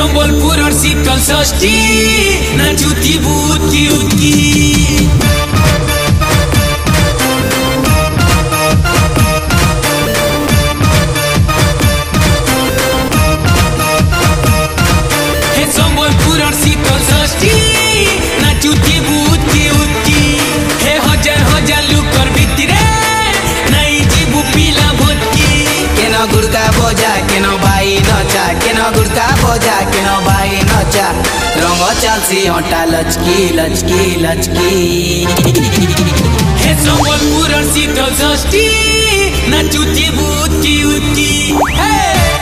संबलपुर और शीतल षष्ठी नाचुती बुती उतकी संबलपुर और शीतल षष्ठी नाचुती बुती उतकी हे हजार हजार लुकर भितरे नहीं जीबू पीला भटकी केनो गुड़का बजा केनो भाई नचा केनो गुड़का बजा केनो भाई नचा रंग चालसी हटा लचकी लचकी लचकी हे संबलपुर और शीतल षष्ठी नाचुती बुती उतकी हे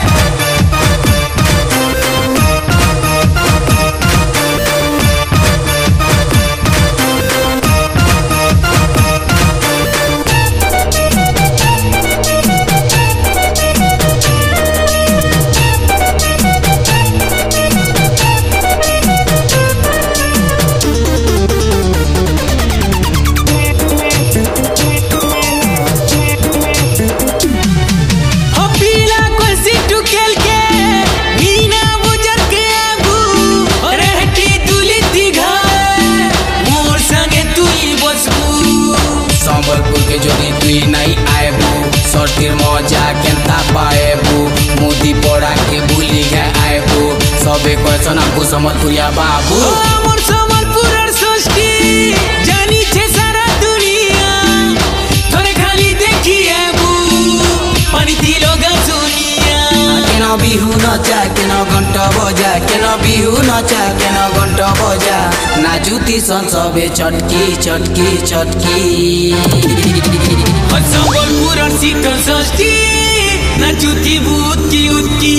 संबलपुर के जोड़ी तुई नहीं आएबू सर्टिर मजा केंता पाएबू मोदी पड़ा के भूली गए आएबू सबे क्वेश्चन आपको संबलपुरिया बाबू मोर संबलपुर और षष्ठी जानी छे सारा दुनिया थोड़े खाली देखी आएबू पानी दिलो गजुनिया केनो बिहू नचा केनो घंटा बजा केनो बिहू नचा केनो घंटा बजा नाचुती सन सबे चटकी चटकी चटकी संबलपुर और शीतल षष्ठी नाचुती बुती उतकी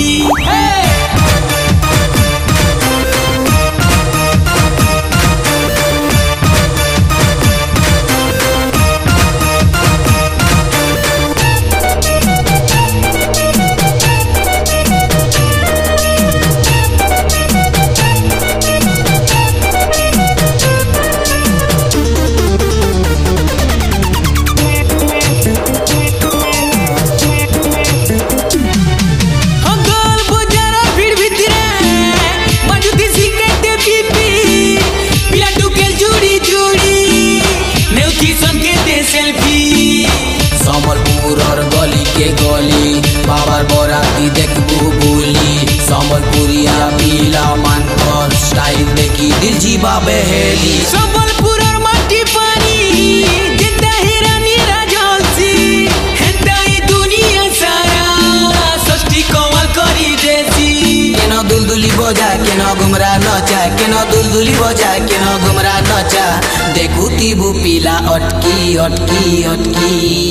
संबलपुर और गली के गली बाबर बोराती देखबू बोली संबलपुरिया पीला मान पर स्टाइल देखी दिल जीवा बहेली संबलपुर और माटी पानी जिंदा हीरा नीरा जलसी हेताई दुनिया सारा षष्ठी कमाल करी देसी केनो दुलदुली बजा केनो घुमरा नचा केनो दुलदुली बजा केनो घुमरा नचा देखू तीबू पीला अटकी अटकी अटकी